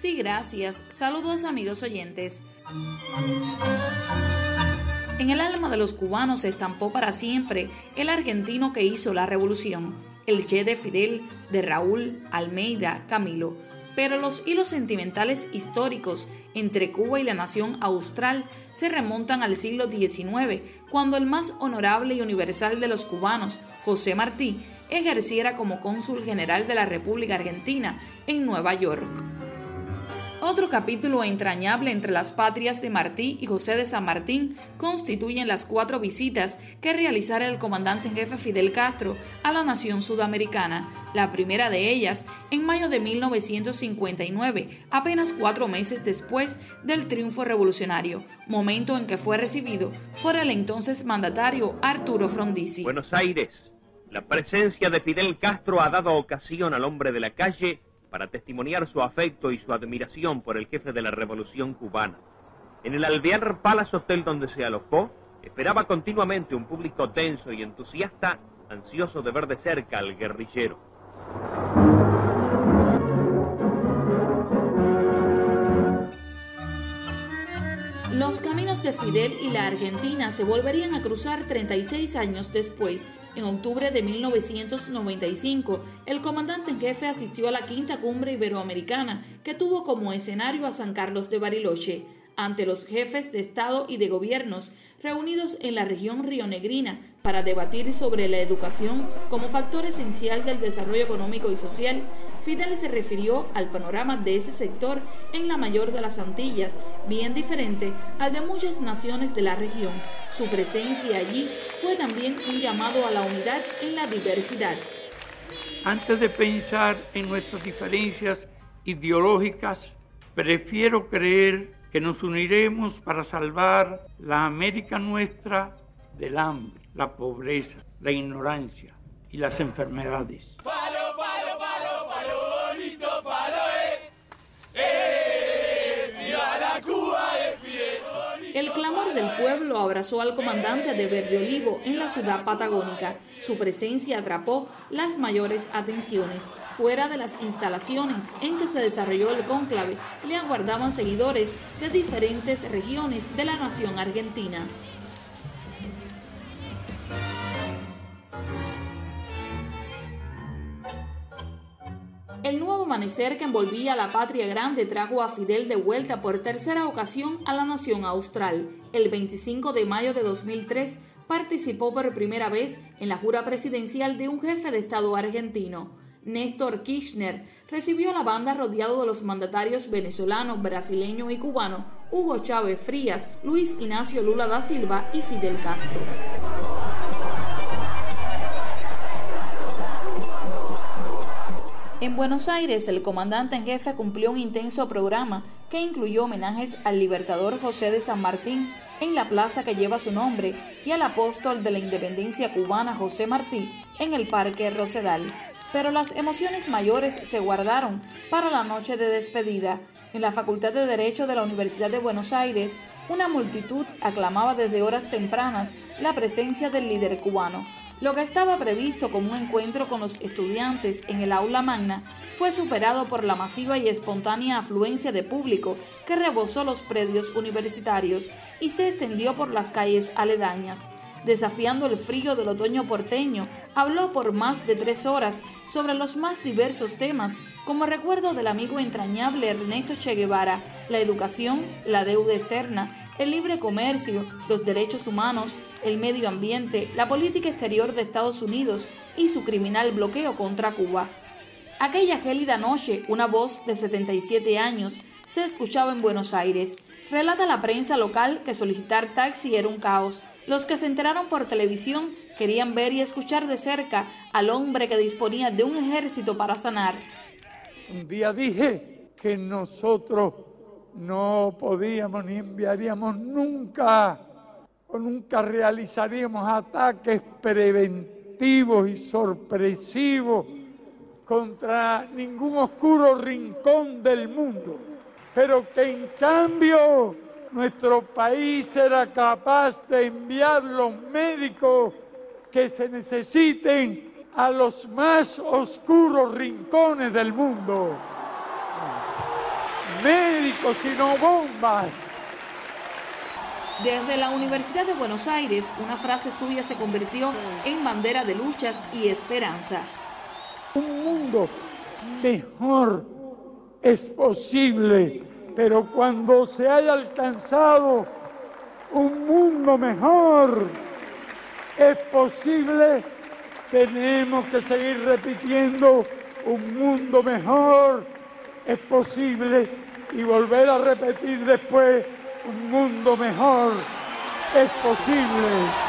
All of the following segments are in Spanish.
Sí, gracias. Saludos, amigos oyentes. En el alma de los cubanos se estampó para siempre el argentino que hizo la revolución, el Che de Fidel, de Raúl, Almeida, Camilo. Pero los hilos sentimentales históricos entre Cuba y la nación austral se remontan al siglo XIX, cuando el más honorable y universal de los cubanos, José Martí, ejerciera como cónsul general de la República Argentina en Nueva York. Otro capítulo entrañable entre las patrias de Martí y José de San Martín constituyen las 4 visitas que realizara el comandante en jefe Fidel Castro a la nación sudamericana. La primera de ellas en mayo de 1959, apenas 4 meses después del triunfo revolucionario, momento en que fue recibido por el entonces mandatario Arturo Frondizi. Buenos Aires, la presencia de Fidel Castro ha dado ocasión al hombre de la calle para testimoniar su afecto y su admiración por el jefe de la Revolución Cubana. En el Alvear Palace Hotel donde se alojó, esperaba continuamente un público tenso y entusiasta, ansioso de ver de cerca al guerrillero. Los caminos de Fidel y la Argentina se volverían a cruzar 36 años después. En octubre de 1995, el comandante en jefe asistió a la quinta cumbre iberoamericana, que tuvo como escenario a San Carlos de Bariloche. Ante los jefes de Estado y de gobiernos reunidos en la región rionegrina para debatir sobre la educación como factor esencial del desarrollo económico y social, Fidel se refirió al panorama de ese sector en la mayor de las Antillas, bien diferente al de muchas naciones de la región. Su presencia allí fue también un llamado a la unidad en la diversidad. Antes de pensar en nuestras diferencias ideológicas, prefiero creer que nos uniremos para salvar la América nuestra del hambre, la pobreza, la ignorancia y las enfermedades. Palo, palo, palo, palo, bonito, palo, viva la Cuba de Fidel. El clamor del pueblo abrazó al comandante de Verde Olivo en la ciudad patagónica. Su presencia atrapó las mayores atenciones. Fuera de las instalaciones en que se desarrolló el cónclave, le aguardaban seguidores de diferentes regiones de la nación argentina. El nuevo amanecer que envolvía a la patria grande trajo a Fidel de vuelta por tercera ocasión a la nación austral. El 25 de mayo de 2003 participó por primera vez en la jura presidencial de un jefe de Estado argentino. Néstor Kirchner recibió a la banda rodeado de los mandatarios venezolano, brasileño y cubano Hugo Chávez Frías, Luis Ignacio Lula da Silva y Fidel Castro. En Buenos Aires, el comandante en jefe cumplió un intenso programa que incluyó homenajes al libertador José de San Martín en la plaza que lleva su nombre y al apóstol de la independencia cubana José Martí en el Parque Rosedal. Pero las emociones mayores se guardaron para la noche de despedida. En la Facultad de Derecho de la Universidad de Buenos Aires, una multitud aclamaba desde horas tempranas la presencia del líder cubano. Lo que estaba previsto como un encuentro con los estudiantes en el aula magna fue superado por la masiva y espontánea afluencia de público que rebosó los predios universitarios y se extendió por las calles aledañas. Desafiando el frío del otoño porteño, habló por más de 3 horas sobre los más diversos temas, como recuerdo del amigo entrañable Ernesto Che Guevara, la educación, la deuda externa, el libre comercio, los derechos humanos, el medio ambiente, la política exterior de Estados Unidos y su criminal bloqueo contra Cuba. Aquella gélida noche, una voz de 77 años se escuchaba en Buenos Aires. Relata la prensa local que solicitar taxi era un caos. Los que se enteraron por televisión querían ver y escuchar de cerca al hombre que disponía de un ejército para sanar. Un día dije que nosotros no podíamos ni enviaríamos nunca o nunca realizaríamos ataques preventivos y sorpresivos contra ningún oscuro rincón del mundo, pero que en cambio nuestro país era capaz de enviar los médicos que se necesiten a los más oscuros rincones del mundo. médicos, sino bombas. Desde la Universidad de Buenos Aires, una frase suya se convirtió en bandera de luchas y esperanza. Un mundo mejor es posible, pero cuando se haya alcanzado un mundo mejor es posible, tenemos que seguir repitiendo un mundo mejor es posible y volver a repetir después un mundo mejor es posible.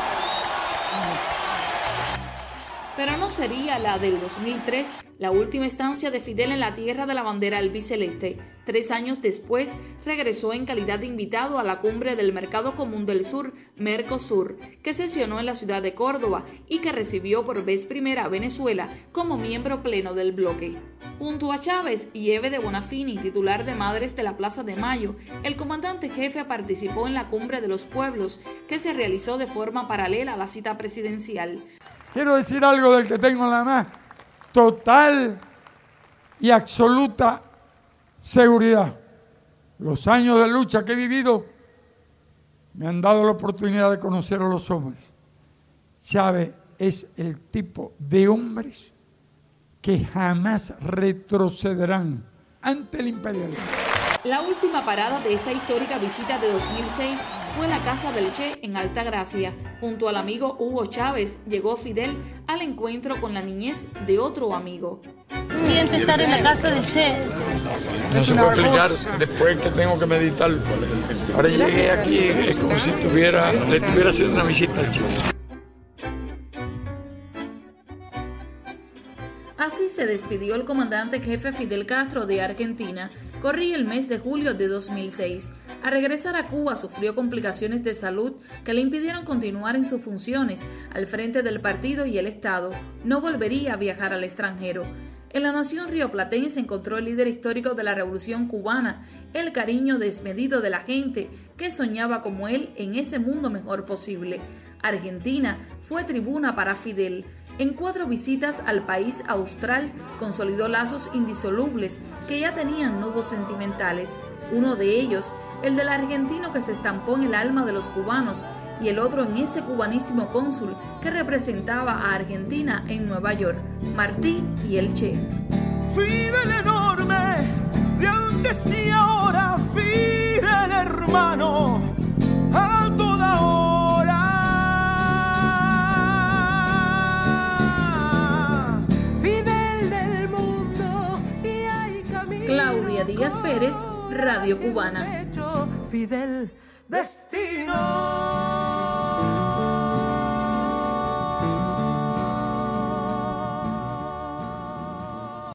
Pero no sería la del 2003 la última estancia de Fidel en la tierra de la bandera albiceleste. 3 años después, regresó en calidad de invitado a la cumbre del Mercado Común del Sur, Mercosur, que sesionó en la ciudad de Córdoba y que recibió por vez primera a Venezuela como miembro pleno del bloque. Junto a Chávez y Eve de Bonafini, titular de Madres de la Plaza de Mayo, el comandante jefe participó en la Cumbre de los Pueblos, que se realizó de forma paralela a la cita presidencial. Quiero decir algo del que tengo la más total y absoluta seguridad. Los años de lucha que he vivido me han dado la oportunidad de conocer a los hombres. Chávez es el tipo de hombres que jamás retrocederán ante el imperialismo. La última parada de esta histórica visita de 2006 fue la casa del Che en Altagracia. Junto al amigo Hugo Chávez llegó Fidel al encuentro con la niñez de otro amigo. Siente estar en la casa del Che. No se puede explicar después que tengo que meditarlo. Ahora llegué aquí, es como si le estuviera haciendo una visita al Che. Así se despidió el comandante jefe Fidel Castro de Argentina. Corría el mes de julio de 2006. Al regresar a Cuba sufrió complicaciones de salud que le impidieron continuar en sus funciones al frente del partido y el Estado. No volvería a viajar al extranjero. En la nación rioplatense encontró el líder histórico de la Revolución Cubana, el cariño desmedido de la gente que soñaba como él en ese mundo mejor posible. Argentina fue tribuna para Fidel. En 4 visitas al país austral consolidó lazos indisolubles que ya tenían nudos sentimentales. Uno de ellos, el del argentino que se estampó en el alma de los cubanos, y el otro en ese cubanísimo cónsul que representaba a Argentina en Nueva York, Martí y el Che. Fidel enorme, de antes y ahora, Fidel hermano, a toda hora. Fidel del mundo y hay camino. Claudia Díaz Pérez, Radio Cubana. Fidel destino.